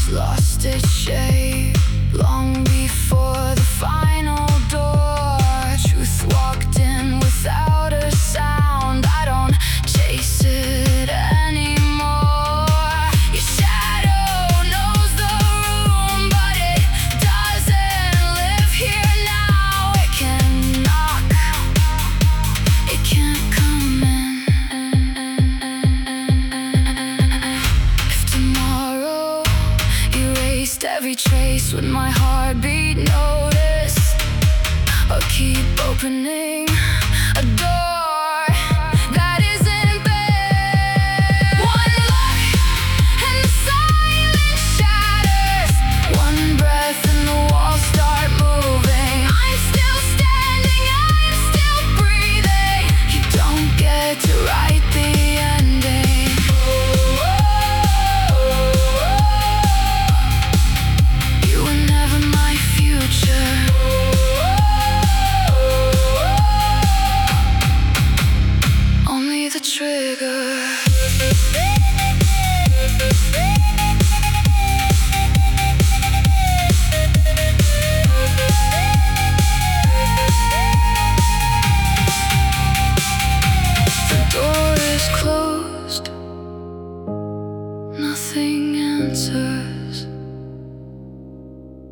lost its shape long before the final door. Truth walked in without a sound. I don't chase it anymore. Your shadow knows the room, but it doesn't live here now. It can knock, it can't come in. If tomorrow erased every trace, would my heartbeat notice? Or keep opening a door that isn't bare? One look and the silence shatters. One breath and the walls start moving. I'm still standing, I'm still breathing. You don't get to write the ending. You were never my future. Only the trigger. The door is closed, nothing answers.